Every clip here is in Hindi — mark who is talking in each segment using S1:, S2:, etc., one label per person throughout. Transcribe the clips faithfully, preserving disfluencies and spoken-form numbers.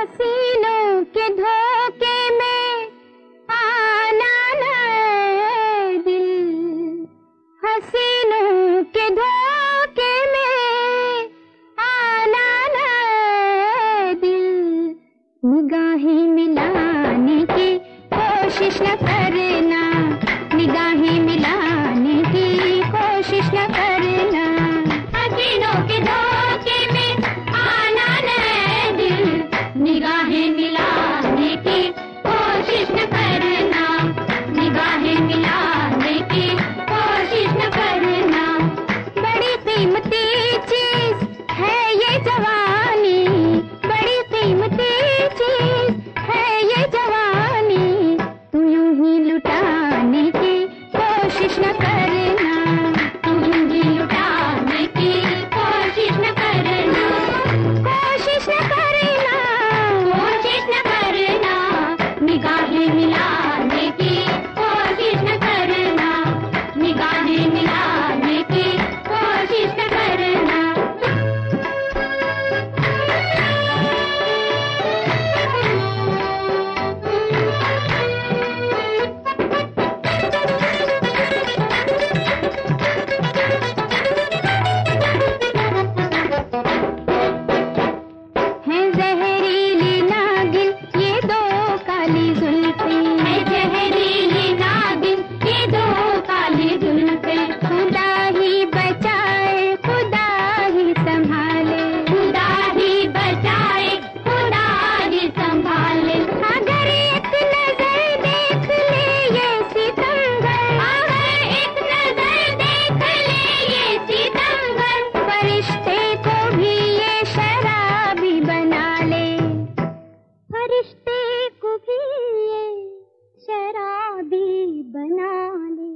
S1: हसीनों के धोखे में आना ना दिल, हसीनों के धोखे में आना ना दिल, निगाहें मिलाने की कोशिश न करना, निगाहें मिलाने की कोशिश न करना, हसीनों के धोखे में आना ना दिल, निगाहें मिलाने की कोशिश न करना, निगाहें मिलाने की कोशिश न करना। बड़ी कीमती चीज है ये जवानी, बड़ी कीमती चीज है ये जवानी, तू यूं ही लुटाने की कोशिश न करना, तू यूं ही लुटाने की कोशिश न करना, कोशिश न करना, कोशिश न करना, निगाहें मिलाने की कोशिश न करना, निगाहें मिलाने की कोशिश न करना। है जहरीली नागिन ये दो काली जुल्फें, है जहरीली नागिन ये दो काली जुल्फें, खुदा ही बचाए खुदा ही संभाले, खुदा ही बचाए खुदा ही संभाले। अगर एक नजर देख ले ये सितमगर, अगर एक नजर देख ले ये सितमगर, फरिश्ते को भी ये शराबी बना ले, फरिश्ते को भी ये शराबी बना ले।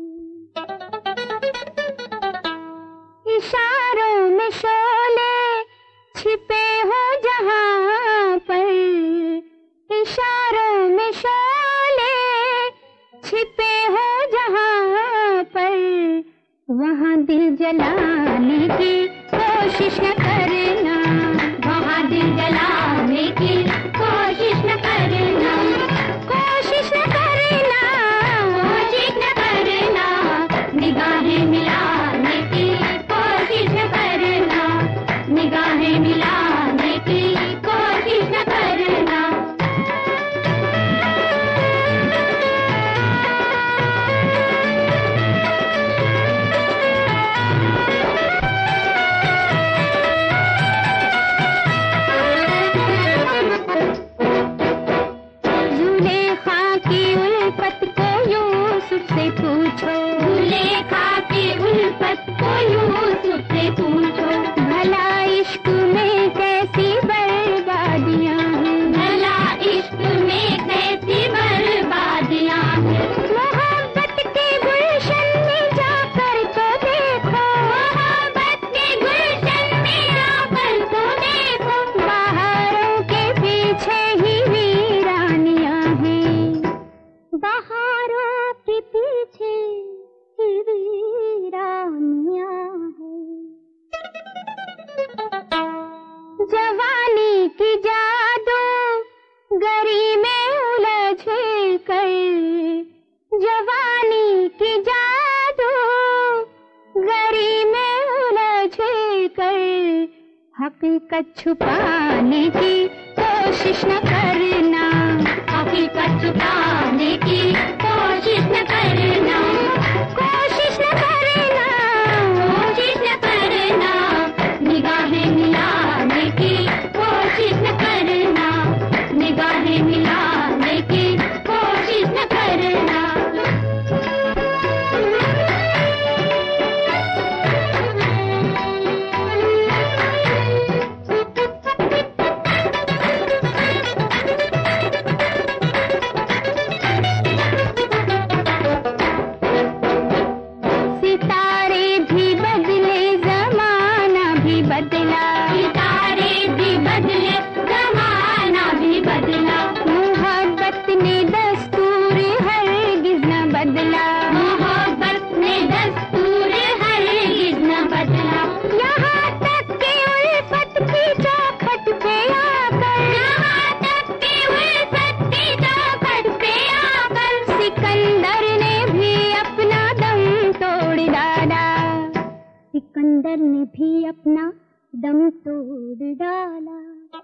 S1: इशारों में शोले छिपे हो जहां पर, इशारों में शोले छिपे हो जहां पर, वहां दिल जलाने की कोशिश न करना, वहां दिल जलाने की कोशिश न करना, कोशिश न करना, कोशिश न करना, निगाहें मिलाने की कोशिश न करना, निगाहें मिलाने की कोशिश न करना। जुलेखा की उल्फत को यूसुफ से पूछो, जुलेखा की उल्फत को यूसुफ से पूछो, भला इश्क में कैसी बर्बादियां हैं, भला इश्क में कैसी बर्बादियां हैं। मोहब्बत के गुलशन में जाकर तो देखो, मोहब्बत के गुलशन में आकर तो देखो, बहारों के पीछे ही वीरानियां हैं, बहारों के पीछे ही वीरानियां हैं। जवानी की जादू गरी में उलझ कर, जवानी की जादू गरी में उलझ कर, हकीकत छुपाने की कोशिश न करना, हकीकत छुपाने की कोशिश न करना, कोशिश न करना, कोशिश न करना, निगाहें मिलाने की कोशिश न करना, निगाहें मिलाने की कोशिश न करना। तोड़ डाला।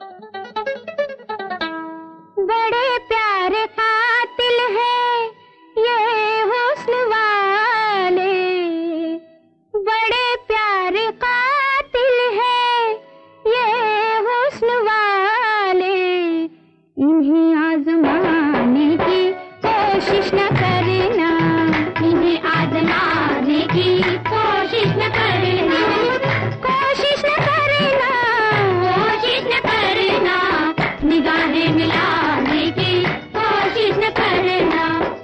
S1: बड़े प्यारे कातिल है ये हुस्न वाले, बड़े प्यारे कातिल है ये हुस्न वाले, इन्हें आजमाने की कोशिश न करना, इन्हें आजमाने की कोशिश न करना, कोशिश न करना, कोशिश न करना, निगाहें मिलाने की कोशिश न करना।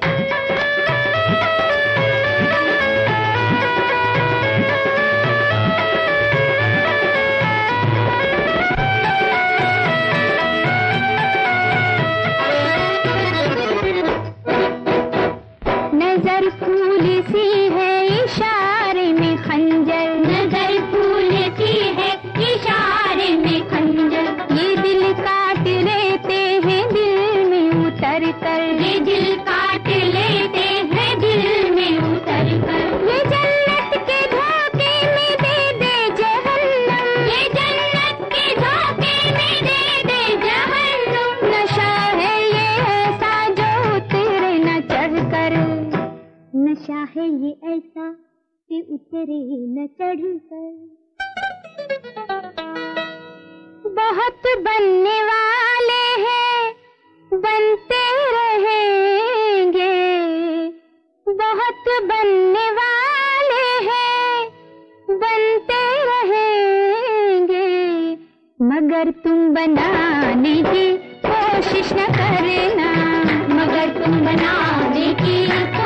S1: नजर फूल सी है इशारे में खंजर, नजर फूल सी है इशारे में खंजर, ये दिल काट लेते हैं दिल में उतर कर, ये दिल काट लेते हैं दिल में उतर कर, ये जन्नत के धोखे में दे दे जहन्नम, ये जन्नत के धोखे में दे दे जहन्नम, नशा है ये ऐसा जो उतरे न चढ़ कर, नशा है ये ऐसा कि उतरे न चढ़ कर। बहुत बनने वाले हैं बनते रहेंगे, बहुत बनने वाले हैं बनते रहेंगे, मगर तुम बनाने की कोशिश न करना, मगर तुम बनाने की